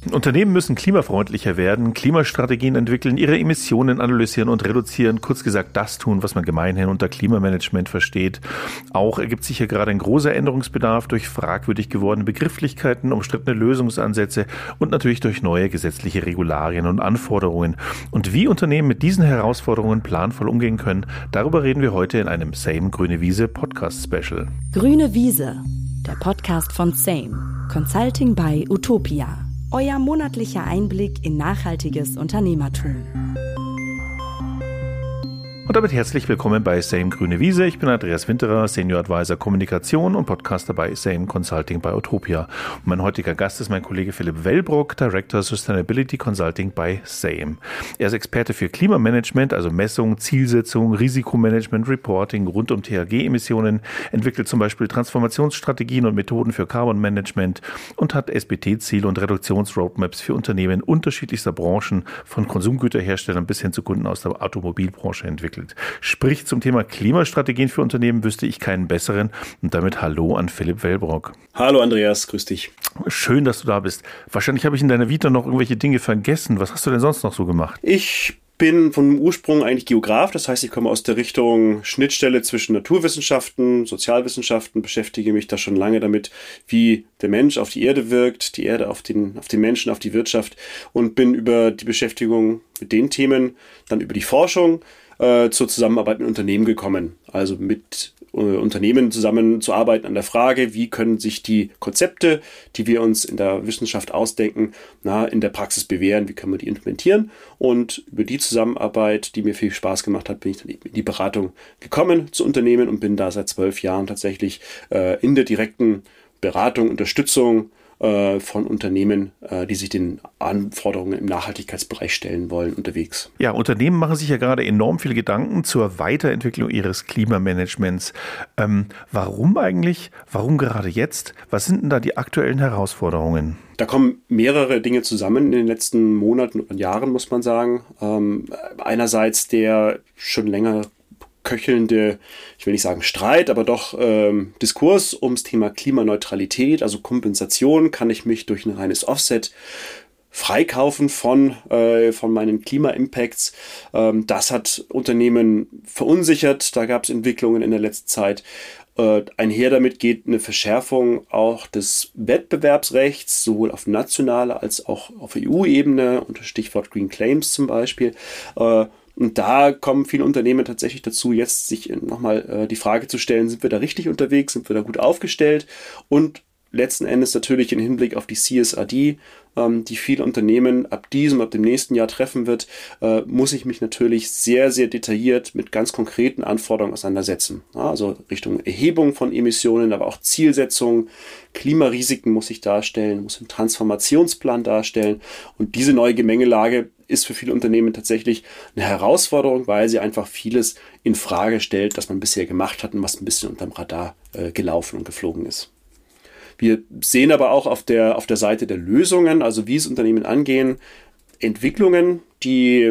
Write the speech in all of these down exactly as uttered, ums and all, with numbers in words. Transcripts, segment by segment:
Unternehmen müssen klimafreundlicher werden, Klimastrategien entwickeln, ihre Emissionen analysieren und reduzieren. Kurz gesagt, das tun, was man gemeinhin unter Klimamanagement versteht. Auch ergibt sich hier gerade ein großer Änderungsbedarf durch fragwürdig gewordene Begrifflichkeiten, umstrittene Lösungsansätze und natürlich durch neue gesetzliche Regularien und Anforderungen. Und wie Unternehmen mit diesen Herausforderungen planvoll umgehen können, darüber reden wir heute in einem Same Grüne Wiese Podcast Special. Grüne Wiese, der Podcast von Same, Consulting by Utopia. Euer monatlicher Einblick in nachhaltiges Unternehmertum. Und damit herzlich willkommen bei Same Grüne Wiese. Ich bin Andreas Winterer, Senior Advisor Kommunikation und Podcaster bei Same Consulting bei Utopia. Und mein heutiger Gast ist mein Kollege Philipp Wellbrock, Director Sustainability Consulting bei Same. Er ist Experte für Klimamanagement, also Messung, Zielsetzung, Risikomanagement, Reporting rund um T H G-Emissionen, entwickelt zum Beispiel Transformationsstrategien und Methoden für Carbon Management und hat S B T-Ziele und Reduktionsroadmaps für Unternehmen unterschiedlichster Branchen, von Konsumgüterherstellern bis hin zu Kunden aus der Automobilbranche entwickelt. Sprich, zum Thema Klimastrategien für Unternehmen wüsste ich keinen besseren. Und damit Hallo an Philipp Wellbrock. Hallo Andreas, grüß dich. Schön, dass du da bist. Wahrscheinlich habe ich in deiner Vita noch irgendwelche Dinge vergessen. Was hast du denn sonst noch so gemacht? Ich bin von Ursprung eigentlich Geograf, das heißt, ich komme aus der Richtung Schnittstelle zwischen Naturwissenschaften, Sozialwissenschaften, beschäftige mich da schon lange damit, wie der Mensch auf die Erde wirkt, die Erde auf den, auf den Menschen, auf die Wirtschaft und bin über die Beschäftigung mit den Themen, dann über die Forschung, äh, zur Zusammenarbeit mit Unternehmen gekommen. Also mit äh, Unternehmen zusammenzuarbeiten an der Frage, wie können sich die Konzepte, die wir uns in der Wissenschaft ausdenken, na, in der Praxis bewähren, wie können wir die implementieren. Und über die Zusammenarbeit, die mir viel Spaß gemacht hat, bin ich dann eben in die Beratung gekommen zu Unternehmen und bin da seit zwölf Jahren tatsächlich äh, in der direkten Beratung, Unterstützung von Unternehmen, die sich den Anforderungen im Nachhaltigkeitsbereich stellen wollen, unterwegs. Ja, Unternehmen machen sich ja gerade enorm viele Gedanken zur Weiterentwicklung ihres Klimamanagements. Ähm, warum eigentlich? Warum gerade jetzt? Was sind denn da die aktuellen Herausforderungen? Da kommen mehrere Dinge zusammen in den letzten Monaten und Jahren, muss man sagen. Ähm, einerseits der schon länger köchelnde, ich will nicht sagen Streit, aber doch ähm, Diskurs ums Thema Klimaneutralität, also Kompensation. Kann ich mich durch ein reines Offset freikaufen von, äh, von meinen Klima-Impacts? Ähm, das hat Unternehmen verunsichert. Da gab es Entwicklungen in der letzten Zeit. Äh, einher damit geht eine Verschärfung auch des Wettbewerbsrechts, sowohl auf nationaler als auch auf E U-Ebene, unter Stichwort Green Claims zum Beispiel. Äh, Und da kommen viele Unternehmen tatsächlich dazu, jetzt sich nochmal äh, die Frage zu stellen, sind wir da richtig unterwegs, sind wir da gut aufgestellt? Und letzten Endes natürlich im Hinblick auf die C S R D, ähm, die viele Unternehmen ab diesem, ab dem nächsten Jahr treffen wird, äh, muss ich mich natürlich sehr, sehr detailliert mit ganz konkreten Anforderungen auseinandersetzen. Ja, also Richtung Erhebung von Emissionen, aber auch Zielsetzung, Klimarisiken muss ich darstellen, muss einen Transformationsplan darstellen. Und diese neue Gemengelage ist für viele Unternehmen tatsächlich eine Herausforderung, weil sie einfach vieles in Frage stellt, das man bisher gemacht hat und was ein bisschen unterm Radar äh, gelaufen und geflogen ist. Wir sehen aber auch auf der, auf der Seite der Lösungen, also wie es Unternehmen angehen, Entwicklungen, die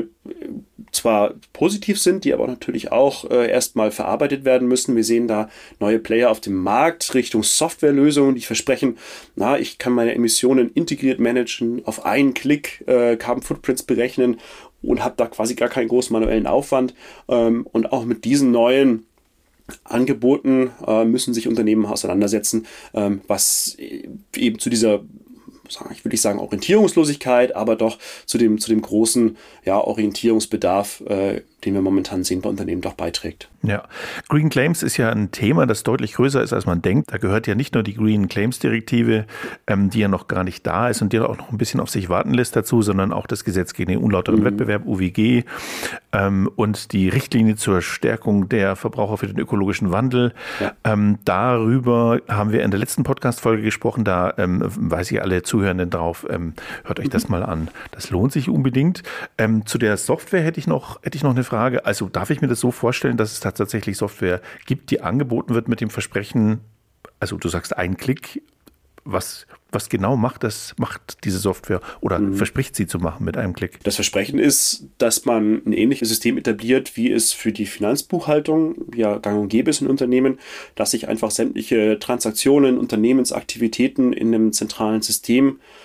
zwar positiv sind, die aber natürlich auch äh, erstmal verarbeitet werden müssen. Wir sehen da neue Player auf dem Markt Richtung Softwarelösungen, die versprechen, na, ich kann meine Emissionen integriert managen, auf einen Klick äh, Carbon Footprints berechnen und habe da quasi gar keinen großen manuellen Aufwand. Ähm, und auch mit diesen neuen Angeboten äh, müssen sich Unternehmen auseinandersetzen, ähm, was eben zu dieser, ich würde nicht sagen Orientierungslosigkeit, aber doch zu dem, zu dem großen ja, Orientierungsbedarf, äh, den wir momentan sehen bei Unternehmen, doch beiträgt. Ja, Green Claims ist ja ein Thema, das deutlich größer ist, als man denkt. Da gehört ja nicht nur die Green Claims Direktive, ähm, die ja noch gar nicht da ist und die auch noch ein bisschen auf sich warten lässt dazu, sondern auch das Gesetz gegen den unlauteren mhm. Wettbewerb, U W G, ähm, und die Richtlinie zur Stärkung der Verbraucher für den ökologischen Wandel. Ja. Ähm, darüber haben wir in der letzten Podcast-Folge gesprochen. Da ähm, weise ich alle Zuhörenden drauf, ähm, hört euch mhm. das mal an. Das lohnt sich unbedingt. Ähm, zu der Software hätte ich noch, hätte ich noch eine Frage. Also darf ich mir das so vorstellen, dass es tatsächlich Software gibt, die angeboten wird mit dem Versprechen, also du sagst ein Klick, was, was genau macht das, macht diese Software oder mhm. verspricht sie zu machen mit einem Klick? Das Versprechen ist, dass man ein ähnliches System etabliert, wie es für die Finanzbuchhaltung ja gang und gäbe ist in Unternehmen, dass ich einfach sämtliche Transaktionen, Unternehmensaktivitäten in einem zentralen System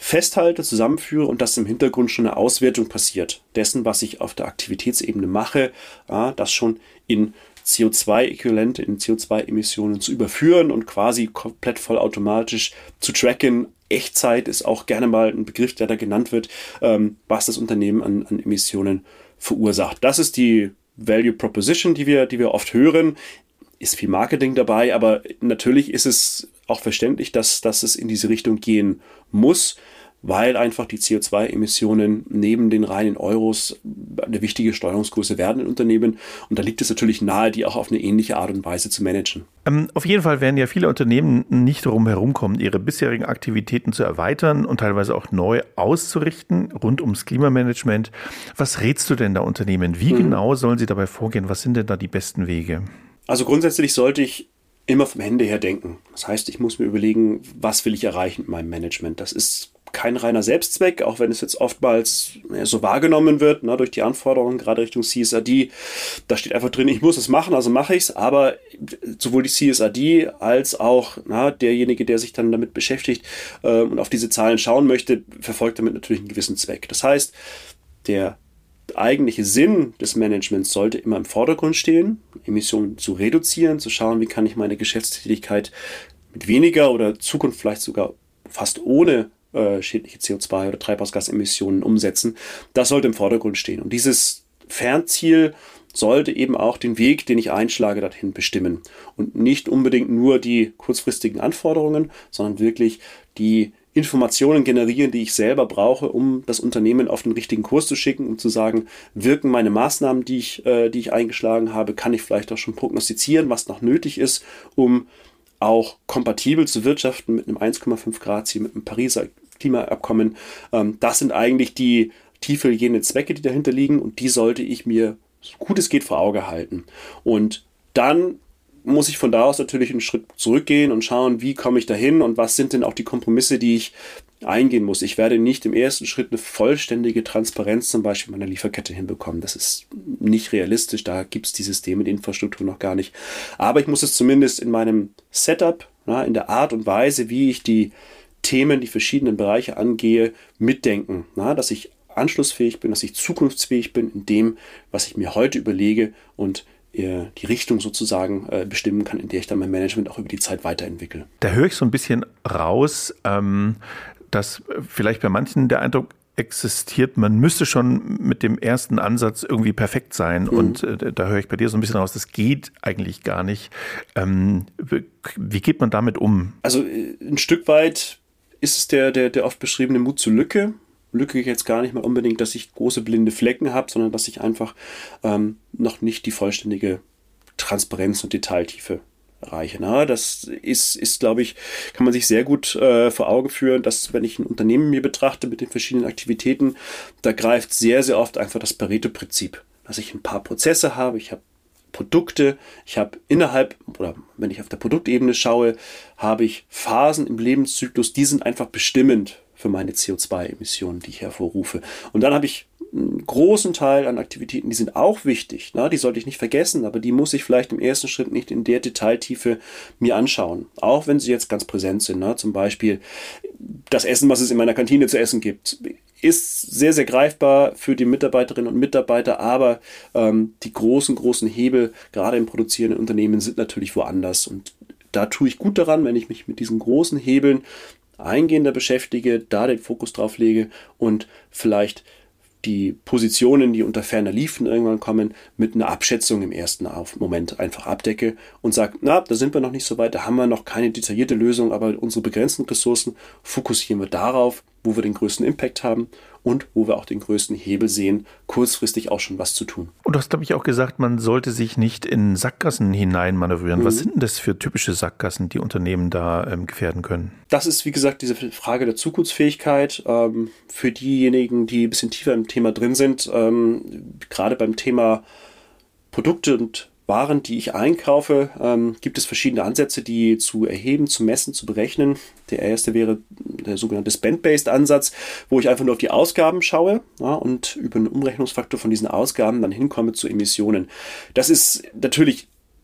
festhalte, zusammenführe und dass im Hintergrund schon eine Auswertung passiert dessen, was ich auf der Aktivitätsebene mache, ja, das schon in C O zwei Äquivalente, in C O zwei Emissionen zu überführen und quasi komplett vollautomatisch zu tracken. Echtzeit ist auch gerne mal ein Begriff, der da genannt wird, ähm, was das Unternehmen an, an Emissionen verursacht. Das ist die Value Proposition, die wir, die wir oft hören. Ist viel Marketing dabei, aber natürlich ist es auch verständlich, dass, dass es in diese Richtung gehen muss, weil einfach die C O zwei Emissionen neben den reinen Euros eine wichtige Steuerungsgröße werden in Unternehmen. Und da liegt es natürlich nahe, die auch auf eine ähnliche Art und Weise zu managen. Ähm, auf jeden Fall werden ja viele Unternehmen nicht darum herumkommen, ihre bisherigen Aktivitäten zu erweitern und teilweise auch neu auszurichten rund ums Klimamanagement. Was rätst du denn da Unternehmen? Wie mhm. genau sollen sie dabei vorgehen? Was sind denn da die besten Wege? Also grundsätzlich sollte ich immer vom Ende her denken. Das heißt, ich muss mir überlegen, was will ich erreichen mit meinem Management. Das ist kein reiner Selbstzweck, auch wenn es jetzt oftmals ja, so wahrgenommen wird, ne, durch die Anforderungen, gerade Richtung C S R D. Da steht einfach drin, ich muss es machen, also mache ich es. Aber sowohl die C S R D als auch na, derjenige, der sich dann damit beschäftigt äh, und auf diese Zahlen schauen möchte, verfolgt damit natürlich einen gewissen Zweck. Das heißt, der eigentliche Sinn des Managements sollte immer im Vordergrund stehen, Emissionen zu reduzieren, zu schauen, wie kann ich meine Geschäftstätigkeit mit weniger oder Zukunft vielleicht sogar fast ohne äh, schädliche C O zwei oder Treibhausgasemissionen umsetzen. Das sollte im Vordergrund stehen. Und dieses Fernziel sollte eben auch den Weg, den ich einschlage, dorthin bestimmen. Und nicht unbedingt nur die kurzfristigen Anforderungen, sondern wirklich die Informationen generieren, die ich selber brauche, um das Unternehmen auf den richtigen Kurs zu schicken, um zu sagen, wirken meine Maßnahmen, die ich, äh, die ich eingeschlagen habe, kann ich vielleicht auch schon prognostizieren, was noch nötig ist, um auch kompatibel zu wirtschaften mit einem eins Komma fünf Grad Ziel, mit einem Pariser Klimaabkommen. Ähm, das sind eigentlich die tiefergehenden Zwecke, die dahinter liegen, und die sollte ich mir, so gut es geht, vor Auge halten. Und dann muss ich von da aus natürlich einen Schritt zurückgehen und schauen, wie komme ich dahin und was sind denn auch die Kompromisse, die ich eingehen muss. Ich werde nicht im ersten Schritt eine vollständige Transparenz zum Beispiel meiner Lieferkette hinbekommen. Das ist nicht realistisch, da gibt es die Systeme, die Infrastruktur noch gar nicht. Aber ich muss es zumindest in meinem Setup, na, in der Art und Weise, wie ich die Themen, die verschiedenen Bereiche angehe, mitdenken. Na, dass ich anschlussfähig bin, dass ich zukunftsfähig bin in dem, was ich mir heute überlege und die Richtung sozusagen äh, bestimmen kann, in der ich dann mein Management auch über die Zeit weiterentwickle. Da höre ich so ein bisschen raus, ähm, dass vielleicht bei manchen der Eindruck existiert, man müsste schon mit dem ersten Ansatz irgendwie perfekt sein. Mhm. Und äh, da höre ich bei dir so ein bisschen raus, das geht eigentlich gar nicht. Ähm, wie geht man damit um? Also äh, ein Stück weit ist es der, der, der oft beschriebene Mut zur Lücke. Lücke jetzt gar nicht mal unbedingt, dass ich große blinde Flecken habe, sondern dass ich einfach ähm, noch nicht die vollständige Transparenz und Detailtiefe erreiche. Na, das ist, ist, glaube ich, kann man sich sehr gut äh, vor Augen führen, dass, wenn ich ein Unternehmen mir betrachte mit den verschiedenen Aktivitäten, da greift sehr, sehr oft einfach das Pareto-Prinzip. Dass ich ein paar Prozesse habe, ich habe Produkte, ich habe innerhalb, oder wenn ich auf der Produktebene schaue, habe ich Phasen im Lebenszyklus, die sind einfach bestimmend für meine C O zwei Emissionen, die ich hervorrufe. Und dann habe ich einen großen Teil an Aktivitäten, die sind auch wichtig, na, die sollte ich nicht vergessen, aber die muss ich vielleicht im ersten Schritt nicht in der Detailtiefe mir anschauen, auch wenn sie jetzt ganz präsent sind. Na, zum Beispiel das Essen, was es in meiner Kantine zu essen gibt, ist sehr, sehr greifbar für die Mitarbeiterinnen und Mitarbeiter, aber ähm, die großen, großen Hebel, gerade im produzierenden Unternehmen, sind natürlich woanders. Und da tue ich gut daran, wenn ich mich mit diesen großen Hebeln eingehender beschäftige, da den Fokus drauf lege und vielleicht die Positionen, die unter ferner Liefen irgendwann kommen, mit einer Abschätzung im ersten Moment einfach abdecke und sage, na, da sind wir noch nicht so weit, da haben wir noch keine detaillierte Lösung, aber unsere begrenzten Ressourcen fokussieren wir darauf, wo wir den größten Impact haben und wo wir auch den größten Hebel sehen, kurzfristig auch schon was zu tun. Und du hast, glaube ich, auch gesagt, man sollte sich nicht in Sackgassen hineinmanövrieren. Mhm. Was sind denn das für typische Sackgassen, die Unternehmen da ähm, gefährden können? Das ist, wie gesagt, diese Frage der Zukunftsfähigkeit. Ähm, für diejenigen, die ein bisschen tiefer im Thema drin sind, ähm, gerade beim Thema Produkte und Waren, die ich einkaufe, ähm, gibt es verschiedene Ansätze, die zu erheben, zu messen, zu berechnen. Der erste wäre der sogenannte Spend-Based-Ansatz, wo ich einfach nur auf die Ausgaben schaue, ja, und über einen Umrechnungsfaktor von diesen Ausgaben dann hinkomme zu Emissionen. Das ist natürlich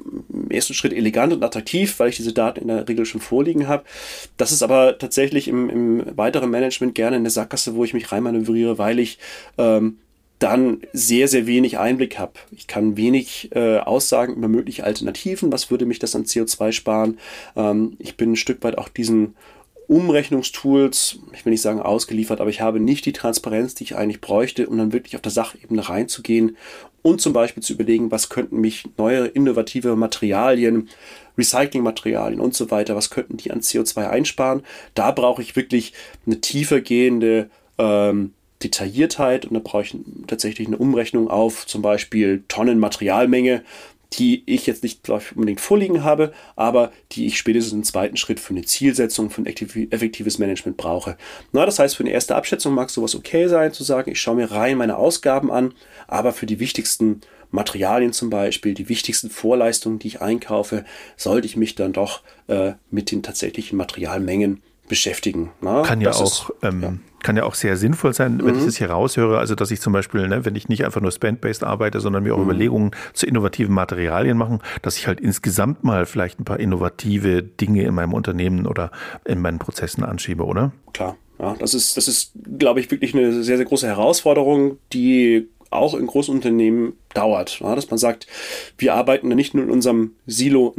im ersten Schritt elegant und attraktiv, weil ich diese Daten in der Regel schon vorliegen habe. Das ist aber tatsächlich im, im weiteren Management gerne eine Sackgasse, wo ich mich reinmanövriere, weil ich ähm, dann sehr, sehr wenig Einblick habe. Ich kann wenig äh, aussagen über mögliche Alternativen. Was würde mich das an C O zwei sparen? Ähm, ich bin ein Stück weit auch diesen Umrechnungstools, ich will nicht sagen ausgeliefert, aber ich habe nicht die Transparenz, die ich eigentlich bräuchte, um dann wirklich auf der Sachebene reinzugehen und zum Beispiel zu überlegen, was könnten mich neue, innovative Materialien, Recyclingmaterialien und so weiter, was könnten die an C O zwei einsparen. Da brauche ich wirklich eine tiefergehende ähm, Detailliertheit und da brauche ich tatsächlich eine Umrechnung auf zum Beispiel Tonnen Materialmenge, die ich jetzt nicht glaub ich, unbedingt vorliegen habe, aber die ich spätestens im zweiten Schritt für eine Zielsetzung, für ein effektives Management brauche. Na, das heißt, für eine erste Abschätzung mag sowas okay sein, zu sagen, ich schaue mir rein meine Ausgaben an, aber für die wichtigsten Materialien zum Beispiel, die wichtigsten Vorleistungen, die ich einkaufe, sollte ich mich dann doch äh, mit den tatsächlichen Materialmengen beschäftigen. Na, kann ja auch, ist, ähm, ja. kann ja auch sehr sinnvoll sein, wenn mhm. ich das hier raushöre, also dass ich zum Beispiel, ne, wenn ich nicht einfach nur Spend-based arbeite, sondern mir auch mhm. Überlegungen zu innovativen Materialien machen, dass ich halt insgesamt mal vielleicht ein paar innovative Dinge in meinem Unternehmen oder in meinen Prozessen anschiebe, oder? Klar, ja, das ist, das ist, glaube ich, wirklich eine sehr, sehr große Herausforderung, die auch in großen Unternehmen dauert, ja, dass man sagt, wir arbeiten nicht nur in unserem Silo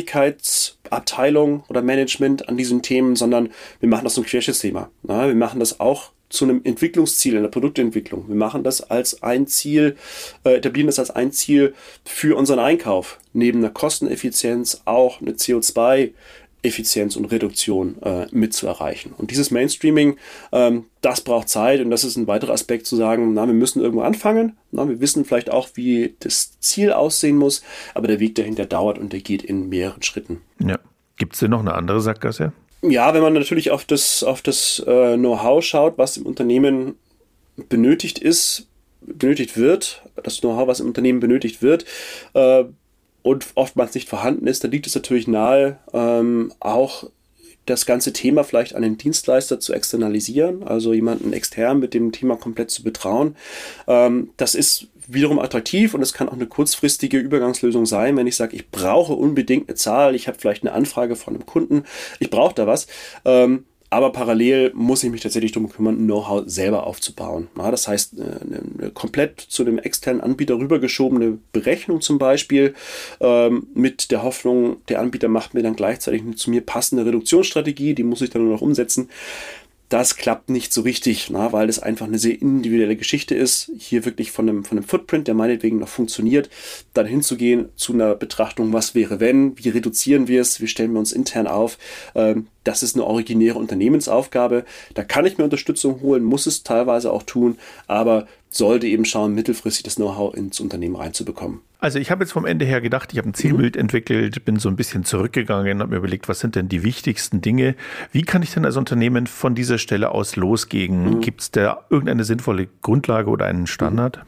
Nachhaltigkeitsabteilung oder Management an diesen Themen, sondern wir machen das zum Querschnittsthema. Ja, wir machen das auch zu einem Entwicklungsziel in der Produktentwicklung. Wir machen das als ein Ziel, äh, etablieren das als ein Ziel für unseren Einkauf. Neben einer Kosteneffizienz auch eine C O zwei Effizienz und Reduktion äh, mit zu erreichen. Und dieses Mainstreaming, ähm, das braucht Zeit und das ist ein weiterer Aspekt zu sagen, na, wir müssen irgendwo anfangen, na, wir wissen vielleicht auch, wie das Ziel aussehen muss, aber der Weg dahinter dauert und der geht in mehreren Schritten. Ja. Gibt es denn noch eine andere Sackgasse? Ja, wenn man natürlich auf das, auf das äh, Know-how schaut, was im Unternehmen benötigt ist, benötigt wird, das Know-how, was im Unternehmen benötigt wird, äh, und oftmals nicht vorhanden ist, dann liegt es natürlich nahe, ähm, auch das ganze Thema vielleicht an den Dienstleister zu externalisieren, also jemanden extern mit dem Thema komplett zu betrauen. Ähm, das ist wiederum attraktiv und es kann auch eine kurzfristige Übergangslösung sein, wenn ich sage, ich brauche unbedingt eine Zahl, ich habe vielleicht eine Anfrage von einem Kunden, ich brauche da was. Ähm, Aber parallel muss ich mich tatsächlich darum kümmern, ein Know-how selber aufzubauen. Ja, das heißt, eine, eine komplett zu einem externen Anbieter rübergeschobene Berechnung zum Beispiel ähm, mit der Hoffnung, der Anbieter macht mir dann gleichzeitig eine zu mir passende Reduktionsstrategie, die muss ich dann nur noch umsetzen. Das klappt nicht so richtig, na, weil das einfach eine sehr individuelle Geschichte ist, hier wirklich von einem, von einem Footprint, der meinetwegen noch funktioniert, dann hinzugehen zu einer Betrachtung, was wäre wenn, wie reduzieren wir es, wie stellen wir uns intern auf. Ähm, das ist eine originäre Unternehmensaufgabe. Da kann ich mir Unterstützung holen, muss es teilweise auch tun, aber sollte eben schauen, mittelfristig das Know-how ins Unternehmen reinzubekommen. Also ich habe jetzt vom Ende her gedacht, ich habe ein Zielbild mhm. entwickelt, bin so ein bisschen zurückgegangen und habe mir überlegt, was sind denn die wichtigsten Dinge? Wie kann ich denn als Unternehmen von dieser Stelle aus losgehen? Mhm. Gibt es da irgendeine sinnvolle Grundlage oder einen Standard?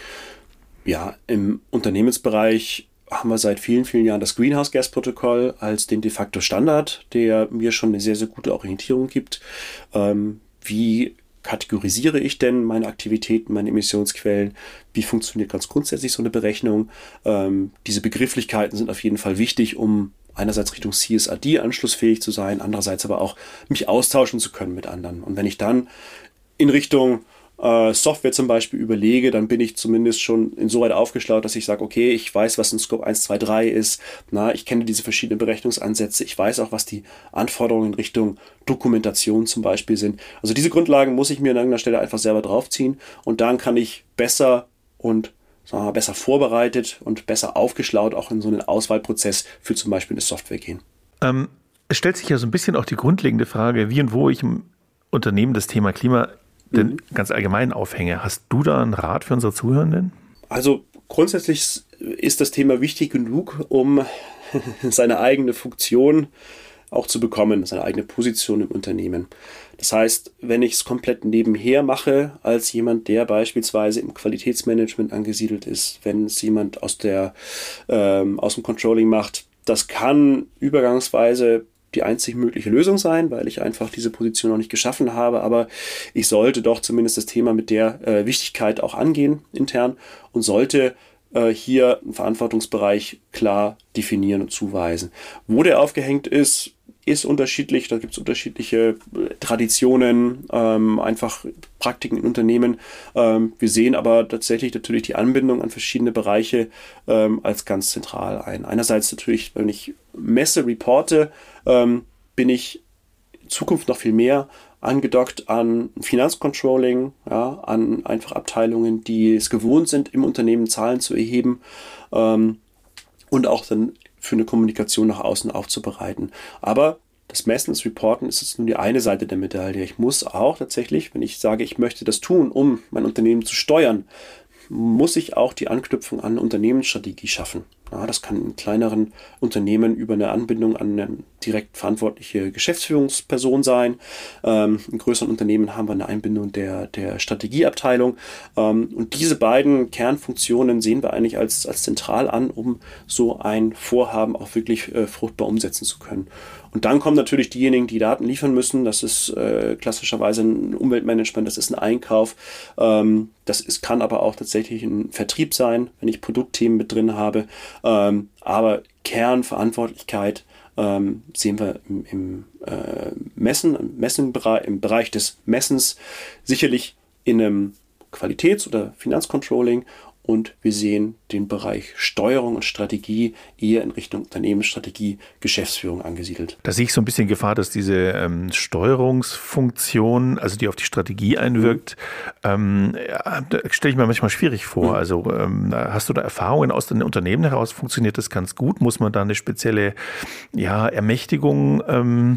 Ja, im Unternehmensbereich haben wir seit vielen, vielen Jahren das Greenhouse-Gas-Protokoll als den de facto Standard, der mir schon eine sehr, sehr gute Orientierung gibt. Ähm, wie kategorisiere ich denn meine Aktivitäten, meine Emissionsquellen? Wie funktioniert ganz grundsätzlich so eine Berechnung? Ähm, diese Begrifflichkeiten sind auf jeden Fall wichtig, um einerseits Richtung C S R D anschlussfähig zu sein, andererseits aber auch mich austauschen zu können mit anderen. Und wenn ich dann in Richtung äh, Software zum Beispiel überlege, dann bin ich zumindest schon insoweit aufgeschlaut, dass ich sage, okay, ich weiß, was ein Scope eins, zwei, drei ist. Na, ich kenne diese verschiedenen Berechnungsansätze. Ich weiß auch, was die Anforderungen in Richtung Dokumentation zum Beispiel sind. Also diese Grundlagen muss ich mir an irgendeiner Stelle einfach selber draufziehen und dann kann ich besser und sagen wir mal, besser vorbereitet und besser aufgeschlaut auch in so einen Auswahlprozess für zum Beispiel eine Software gehen. Ähm, es stellt sich ja so ein bisschen auch die grundlegende Frage, wie und wo ich im Unternehmen das Thema Klima denn mhm. ganz allgemein aufhänge. Hast du da einen Rat für unsere Zuhörenden? Also grundsätzlich ist das Thema wichtig genug, um seine eigene Funktion auch zu bekommen, seine eigene Position im Unternehmen. Das heißt, wenn ich es komplett nebenher mache, als jemand, der beispielsweise im Qualitätsmanagement angesiedelt ist, wenn es jemand aus, der, ähm, aus dem Controlling macht, das kann übergangsweise die einzig mögliche Lösung sein, weil ich einfach diese Position noch nicht geschaffen habe, aber ich sollte doch zumindest das Thema mit der äh, Wichtigkeit auch angehen intern und sollte äh, hier einen Verantwortungsbereich klar definieren und zuweisen. Wo der aufgehängt ist, ist unterschiedlich. Da gibt es unterschiedliche Traditionen, ähm, einfach Praktiken in Unternehmen. Ähm, wir sehen aber tatsächlich natürlich die Anbindung an verschiedene Bereiche ähm, als ganz zentral ein. Einerseits natürlich, wenn ich messe, reporte, ähm, bin ich in Zukunft noch viel mehr angedockt an Finanzcontrolling, ja, an einfach Abteilungen, die es gewohnt sind, im Unternehmen Zahlen zu erheben ähm, und auch dann für eine Kommunikation nach außen aufzubereiten. Aber das Messen, das Reporten ist jetzt nur die eine Seite der Medaille. Ich muss auch tatsächlich, wenn ich sage, ich möchte das tun, um mein Unternehmen zu steuern, muss ich auch die Anknüpfung an eine Unternehmensstrategie schaffen. Ja, das kann in kleineren Unternehmen über eine Anbindung an eine direkt verantwortliche Geschäftsführungsperson sein. Ähm, in größeren Unternehmen haben wir eine Einbindung der, der Strategieabteilung. Ähm, und diese beiden Kernfunktionen sehen wir eigentlich als, als zentral an, um so ein Vorhaben auch wirklich äh, fruchtbar umsetzen zu können. Und dann kommen natürlich diejenigen, die Daten liefern müssen. Das ist äh, klassischerweise ein Umweltmanagement, das ist ein Einkauf. Ähm, das ist, kann aber auch tatsächlich ein Vertrieb sein, wenn ich Produktthemen mit drin habe. Ähm, aber Kernverantwortlichkeit ähm, sehen wir im, im äh, Messen, im, Messenbereich, im Bereich des Messens sicherlich in einem Qualitäts- oder Finanzcontrolling. Und wir sehen den Bereich Steuerung und Strategie eher in Richtung Unternehmensstrategie, Geschäftsführung angesiedelt. Da sehe ich so ein bisschen Gefahr, dass diese ähm, Steuerungsfunktion, also die auf die Strategie einwirkt, mhm. ähm, ja, da stelle ich mir manchmal schwierig vor. Mhm. Also ähm, hast du da Erfahrungen aus den Unternehmen heraus? Funktioniert das ganz gut? Muss man da eine spezielle ja, Ermächtigung ähm,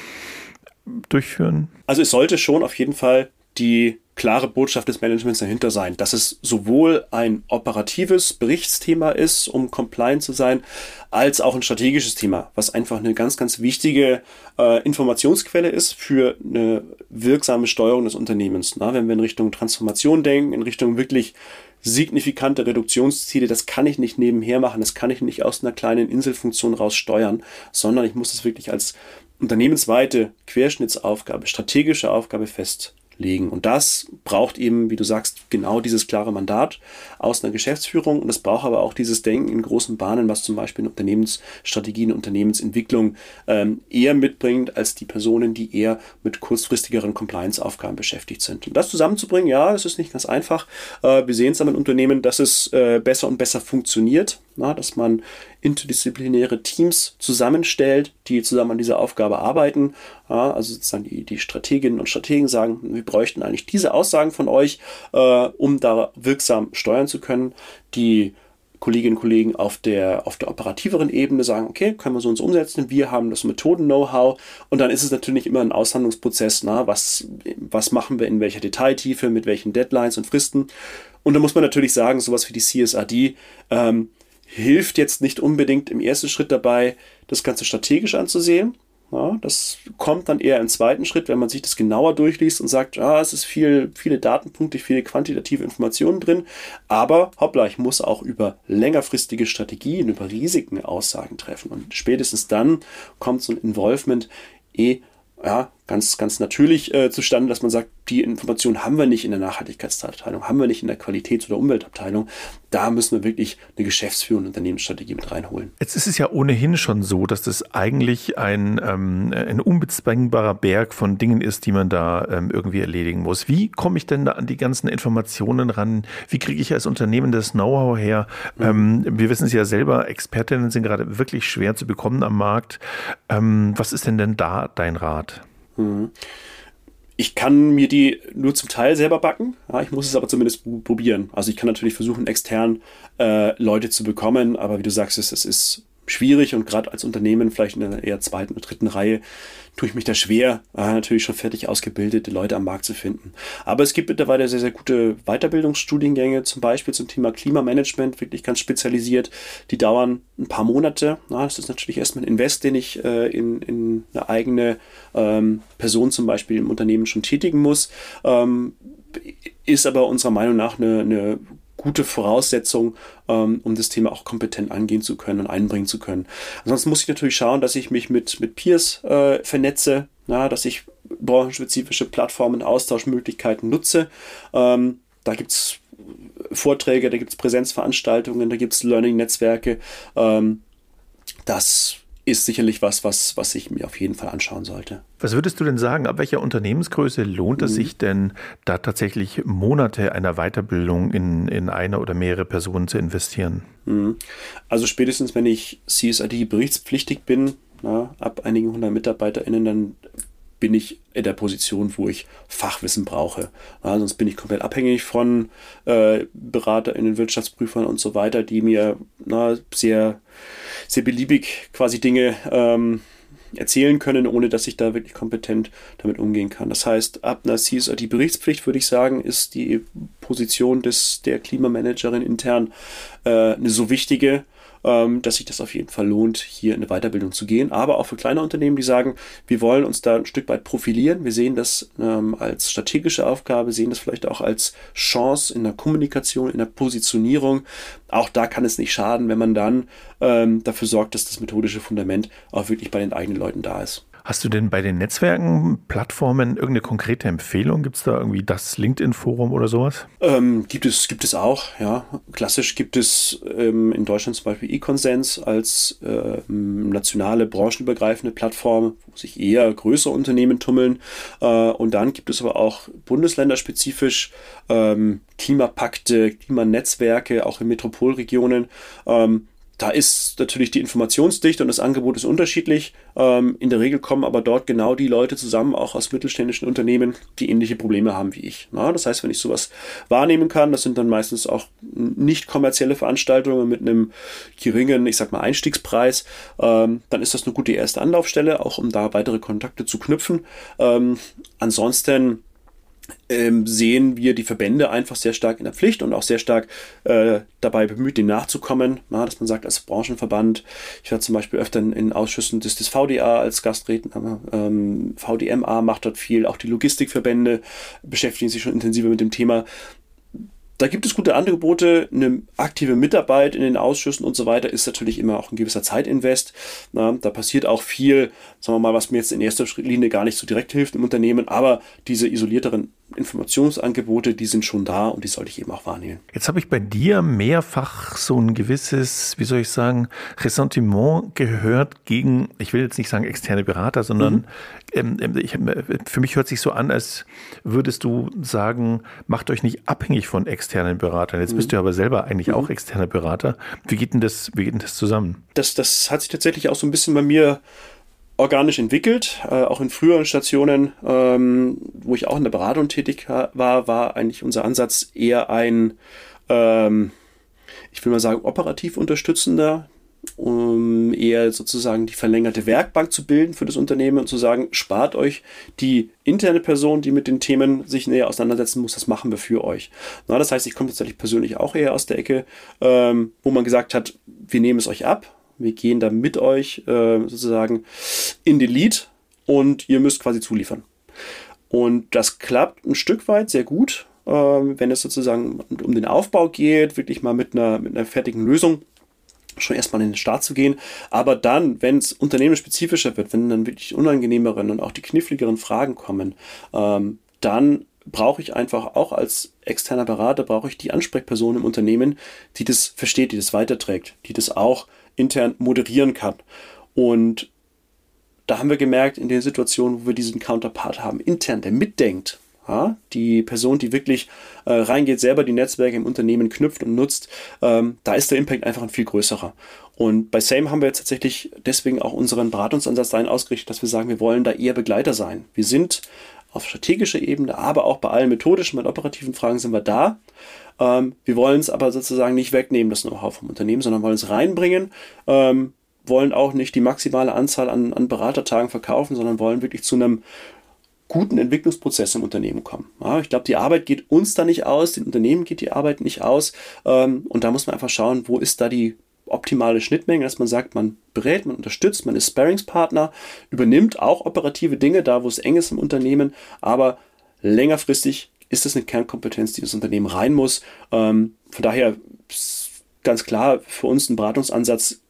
durchführen? Also es sollte schon auf jeden Fall die klare Botschaft des Managements dahinter sein, dass es sowohl ein operatives Berichtsthema ist, um compliant zu sein, als auch ein strategisches Thema, was einfach eine ganz, ganz wichtige äh, Informationsquelle ist für eine wirksame Steuerung des Unternehmens. Na, wenn wir in Richtung Transformation denken, in Richtung wirklich signifikante Reduktionsziele, das kann ich nicht nebenher machen, das kann ich nicht aus einer kleinen Inselfunktion raus steuern, sondern ich muss es wirklich als unternehmensweite Querschnittsaufgabe, strategische Aufgabe festlegen. Und das braucht eben, wie du sagst, genau dieses klare Mandat aus einer Geschäftsführung. Und es braucht aber auch dieses Denken in großen Bahnen, was zum Beispiel Unternehmensstrategien, Unternehmensentwicklung ähm, eher mitbringt, als die Personen, die eher mit kurzfristigeren Compliance-Aufgaben beschäftigt sind. Und das zusammenzubringen, ja, das ist nicht ganz einfach. Äh, wir sehen es aber in Unternehmen, dass es äh, besser und besser funktioniert, na, dass man interdisziplinäre Teams zusammenstellt, die zusammen an dieser Aufgabe arbeiten. Ja, also sozusagen die, die Strateginnen und Strategen sagen, wir bräuchten eigentlich diese Aussagen von euch, äh, um da wirksam steuern zu können. Die Kolleginnen und Kollegen auf der, auf der operativeren Ebene sagen, okay, können wir so uns umsetzen, wir haben das Methoden-Know-how und dann ist es natürlich immer ein Aushandlungsprozess, na, was, was machen wir in welcher Detailtiefe, mit welchen Deadlines und Fristen. Und da muss man natürlich sagen, sowas wie die C S R D ähm, hilft jetzt nicht unbedingt im ersten Schritt dabei, das Ganze strategisch anzusehen. Ja, das kommt dann eher im zweiten Schritt, wenn man sich das genauer durchliest und sagt, ah, es ist viel, viele Datenpunkte, viele quantitative Informationen drin, aber hoppla, ich muss auch über längerfristige Strategien, über Risiken Aussagen treffen. Und spätestens dann kommt so ein Involvement eh ja, ganz, ganz natürlich äh, zustande, dass man sagt, die Informationen haben wir nicht in der Nachhaltigkeitsabteilung, haben wir nicht in der Qualitäts- oder Umweltabteilung. Da müssen wir wirklich eine Geschäftsführung und Unternehmensstrategie mit reinholen. Jetzt ist es ja ohnehin schon so, dass das eigentlich ein, ähm, ein unbezwingbarer Berg von Dingen ist, die man da ähm, irgendwie erledigen muss. Wie komme ich denn da an die ganzen Informationen ran? Wie kriege ich als Unternehmen das Know-how her? Mhm. Ähm, wir wissen es ja selber, Expertinnen sind gerade wirklich schwer zu bekommen am Markt. Ähm, was ist denn denn da dein Rat? Mhm. Ich kann mir die nur zum Teil selber backen, ja, ich muss es aber zumindest probieren. Also ich kann natürlich versuchen, extern äh, Leute zu bekommen, aber wie du sagst, es, es ist schwierig und gerade als Unternehmen, vielleicht in einer eher zweiten oder dritten Reihe, tue ich mich da schwer, äh, natürlich schon fertig ausgebildete Leute am Markt zu finden. Aber es gibt mittlerweile sehr, sehr gute Weiterbildungsstudiengänge, zum Beispiel zum Thema Klimamanagement, wirklich ganz spezialisiert. Die dauern ein paar Monate. Na, das ist natürlich erstmal ein Invest, den ich äh, in, in eine eigene ähm, Person zum Beispiel im Unternehmen schon tätigen muss. Ähm, ist aber unserer Meinung nach eine, eine gute Voraussetzung, ähm, um das Thema auch kompetent angehen zu können und einbringen zu können. Ansonsten muss ich natürlich schauen, dass ich mich mit, mit Peers äh, vernetze, na, dass ich branchenspezifische Plattformen, Austauschmöglichkeiten nutze. Ähm, da gibt es Vorträge, da gibt es Präsenzveranstaltungen, da gibt es Learning-Netzwerke. Ähm, das ist sicherlich was, was, was ich mir auf jeden Fall anschauen sollte. Was würdest du denn sagen, ab welcher Unternehmensgröße lohnt es mhm. sich denn, da tatsächlich Monate einer Weiterbildung in, in eine oder mehrere Personen zu investieren? Mhm. Also spätestens, wenn ich C S R D-berichtspflichtig bin, na, ab einigen hundert MitarbeiterInnen, dann bin ich in der Position, wo ich Fachwissen brauche. Ja, sonst bin ich komplett abhängig von äh, BeraterInnen, Wirtschaftsprüfern und so weiter, die mir na, sehr, sehr beliebig quasi Dinge ähm, erzählen können, ohne dass ich da wirklich kompetent damit umgehen kann. Das heißt, ab einer C S R D-Berichtspflicht, würde ich sagen, ist die Position des, der Klimamanagerin intern äh, eine so wichtige, dass sich das auf jeden Fall lohnt, hier in eine Weiterbildung zu gehen. Aber auch für kleine Unternehmen, die sagen, wir wollen uns da ein Stück weit profilieren. Wir sehen das ähm, als strategische Aufgabe, sehen das vielleicht auch als Chance in der Kommunikation, in der Positionierung. Auch da kann es nicht schaden, wenn man dann ähm, dafür sorgt, dass das methodische Fundament auch wirklich bei den eigenen Leuten da ist. Hast du denn bei den Netzwerken, Plattformen irgendeine konkrete Empfehlung? Gibt es da irgendwie das LinkedIn-Forum oder sowas? Ähm, gibt es, gibt es auch, ja. Klassisch gibt es ähm, in Deutschland zum Beispiel eConsens als äh, nationale, branchenübergreifende Plattform, wo sich eher größere Unternehmen tummeln. Äh, und dann gibt es aber auch bundesländerspezifisch ähm, Klimapakte, Klimanetzwerke, auch in Metropolregionen. Ähm, Da ist natürlich die Informationsdichte und das Angebot ist unterschiedlich. Ähm, in der Regel kommen aber dort genau die Leute zusammen, auch aus mittelständischen Unternehmen, die ähnliche Probleme haben wie ich. Na, das heißt, wenn ich sowas wahrnehmen kann, das sind dann meistens auch nicht kommerzielle Veranstaltungen mit einem geringen, ich sag mal, Einstiegspreis, ähm, dann ist das eine gute erste Anlaufstelle, auch um da weitere Kontakte zu knüpfen. Ähm, ansonsten Ähm, sehen wir die Verbände einfach sehr stark in der Pflicht und auch sehr stark äh, dabei bemüht, dem nachzukommen. Na, dass man sagt, als Branchenverband, ich war zum Beispiel öfter in, in Ausschüssen des, des V D A als Gastredner, ähm, V D M A macht dort viel, auch die Logistikverbände beschäftigen sich schon intensiver mit dem Thema. Da gibt es gute Angebote, eine aktive Mitarbeit in den Ausschüssen und so weiter ist natürlich immer auch ein gewisser Zeitinvest. Na, da passiert auch viel, sagen wir mal, was mir jetzt in erster Linie gar nicht so direkt hilft im Unternehmen, aber diese isolierteren Informationsangebote, die sind schon da und die sollte ich eben auch wahrnehmen. Jetzt habe ich bei dir mehrfach so ein gewisses, wie soll ich sagen, Ressentiment gehört gegen, ich will jetzt nicht sagen externe Berater, sondern mhm. ähm, ich, für mich hört sich so an, als würdest du sagen, macht euch nicht abhängig von externen Beratern. Jetzt mhm. bist du aber selber eigentlich mhm. auch externer Berater. Wie geht denn das, wie geht denn das zusammen? Das, das hat sich tatsächlich auch so ein bisschen bei mir organisch entwickelt, äh, auch in früheren Stationen, ähm, wo ich auch in der Beratung tätig war, war eigentlich unser Ansatz eher ein, ähm, ich will mal sagen, operativ unterstützender, um eher sozusagen die verlängerte Werkbank zu bilden für das Unternehmen und zu sagen, spart euch die interne Person, die mit den Themen sich näher auseinandersetzen muss, das machen wir für euch. Na, das heißt, ich komme tatsächlich persönlich auch eher aus der Ecke, ähm, wo man gesagt hat, wir nehmen es euch ab, wir gehen da mit euch äh, sozusagen in den Lead und ihr müsst quasi zuliefern. Und das klappt ein Stück weit sehr gut, äh, wenn es sozusagen um den Aufbau geht, wirklich mal mit einer, mit einer fertigen Lösung schon erstmal in den Start zu gehen. Aber dann, wenn es unternehmensspezifischer wird, wenn dann wirklich unangenehmeren und auch die kniffligeren Fragen kommen, ähm, dann brauche ich einfach auch als externer Berater, brauche ich die Ansprechperson im Unternehmen, die das versteht, die das weiterträgt, die das auch intern moderieren kann. Und da haben wir gemerkt, in den Situationen, wo wir diesen Counterpart haben, intern, der mitdenkt, ja, die Person, die wirklich äh, reingeht, selber die Netzwerke im Unternehmen knüpft und nutzt, ähm, da ist der Impact einfach ein viel größerer. Und bei Same haben wir jetzt tatsächlich deswegen auch unseren Beratungsansatz dahin ausgerichtet, dass wir sagen, wir wollen da eher Begleiter sein. Wir sind auf strategischer Ebene, aber auch bei allen methodischen und operativen Fragen sind wir da. Ähm, wir wollen es aber sozusagen nicht wegnehmen, das Know-how vom Unternehmen, sondern wollen es reinbringen, ähm, wollen auch nicht die maximale Anzahl an, an Beratertagen verkaufen, sondern wollen wirklich zu einem guten Entwicklungsprozess im Unternehmen kommen. Ja, ich glaube, die Arbeit geht uns da nicht aus, den Unternehmen geht die Arbeit nicht aus. Ähm, und da muss man einfach schauen, wo ist da die optimale Schnittmenge, dass man sagt, man berät, man unterstützt, man ist Sparringspartner, übernimmt auch operative Dinge da, wo es eng ist im Unternehmen, aber längerfristig ist das eine Kernkompetenz, die das Unternehmen rein muss. Ähm, von daher ganz klar für uns ein Beratungsansatz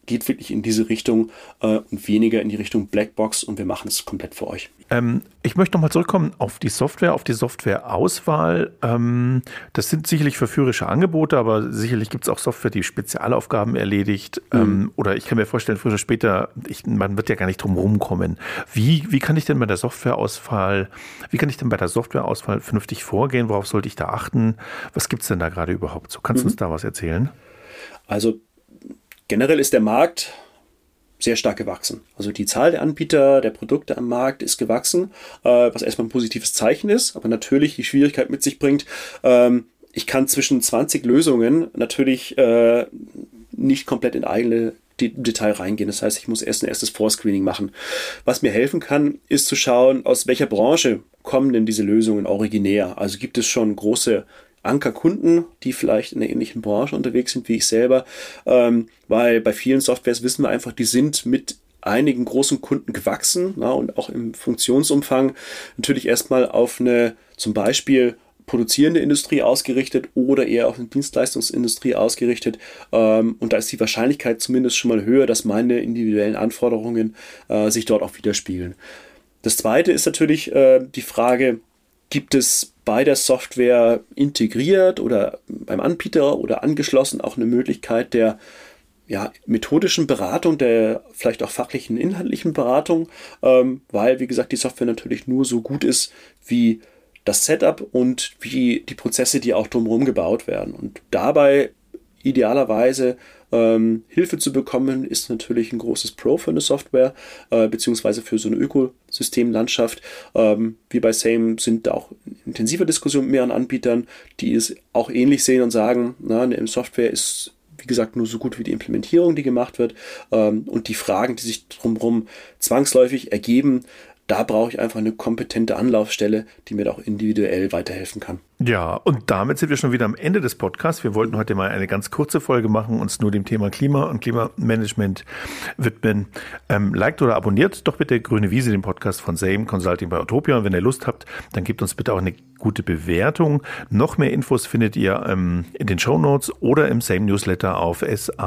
geht wirklich in diese Richtung äh, und weniger in die Richtung Blackbox und wir machen es komplett für euch. Ähm, ich möchte nochmal zurückkommen auf die Software, auf die Softwareauswahl. Ähm, das sind sicherlich verführerische Angebote, aber sicherlich gibt es auch Software, die Spezialaufgaben erledigt. Mhm. Ähm, oder ich kann mir vorstellen, früher oder später, ich, man wird ja gar nicht drum rumkommen. Wie, wie kann ich denn bei der Softwareauswahl, wie kann ich denn bei der Softwareauswahl vernünftig vorgehen? Worauf sollte ich da achten? Was gibt es denn da gerade überhaupt? So, kannst du mhm. uns da was erzählen? Also generell ist der Markt sehr stark gewachsen. Also die Zahl der Anbieter, der Produkte am Markt ist gewachsen, äh, was erstmal ein positives Zeichen ist, aber natürlich die Schwierigkeit mit sich bringt, ähm, ich kann zwischen zwanzig Lösungen natürlich äh, nicht komplett in eigene Detail reingehen. Das heißt, ich muss erst ein erstes Vorscreening machen. Was mir helfen kann, ist zu schauen, aus welcher Branche kommen denn diese Lösungen originär. Also gibt es schon große Ankerkunden, die vielleicht in einer ähnlichen Branche unterwegs sind wie ich selber, ähm, weil bei vielen Softwares wissen wir einfach, die sind mit einigen großen Kunden gewachsen, na, und auch im Funktionsumfang natürlich erstmal auf eine zum Beispiel produzierende Industrie ausgerichtet oder eher auf eine Dienstleistungsindustrie ausgerichtet, ähm, und da ist die Wahrscheinlichkeit zumindest schon mal höher, dass meine individuellen Anforderungen äh, sich dort auch widerspiegeln. Das zweite ist natürlich äh, die Frage, gibt es bei der Software integriert oder beim Anbieter oder angeschlossen auch eine Möglichkeit der ja, methodischen Beratung, der vielleicht auch fachlichen, inhaltlichen Beratung, ähm, weil, wie gesagt, die Software natürlich nur so gut ist, wie das Setup und wie die Prozesse, die auch drumherum gebaut werden. Und dabei idealerweise ähm, Hilfe zu bekommen, ist natürlich ein großes Pro für eine Software, äh, beziehungsweise für so eine Ökosystemlandschaft. Ähm, wir bei Same sind da auch in intensiver Diskussion mit mehreren Anbietern, die es auch ähnlich sehen und sagen, na, eine Software ist, wie gesagt, nur so gut wie die Implementierung, die gemacht wird, ähm, und die Fragen, die sich drumherum zwangsläufig ergeben, da brauche ich einfach eine kompetente Anlaufstelle, die mir da auch individuell weiterhelfen kann. Ja, und damit sind wir schon wieder am Ende des Podcasts. Wir wollten heute mal eine ganz kurze Folge machen, uns nur dem Thema Klima und Klimamanagement widmen. Ähm, liked oder abonniert doch bitte Grüne Wiese, den Podcast von Same Consulting bei Utopia. Und wenn ihr Lust habt, dann gebt uns bitte auch eine gute Bewertung. Noch mehr Infos findet ihr ähm, in den Shownotes oder im Same Newsletter auf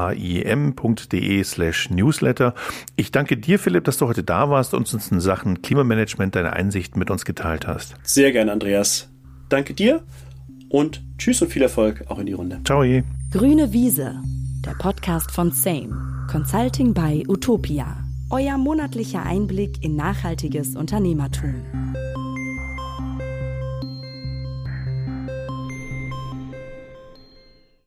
saim.de slash Newsletter. Ich danke dir, Philipp, dass du heute da warst und uns in Sachen Klimamanagement deine Einsichten mit uns geteilt hast. Sehr gerne, Andreas. Danke dir und tschüss und viel Erfolg auch in die Runde. Ciao. Grüne Wiese, der Podcast von Same, Consulting bei Utopia. Euer monatlicher Einblick in nachhaltiges Unternehmertum.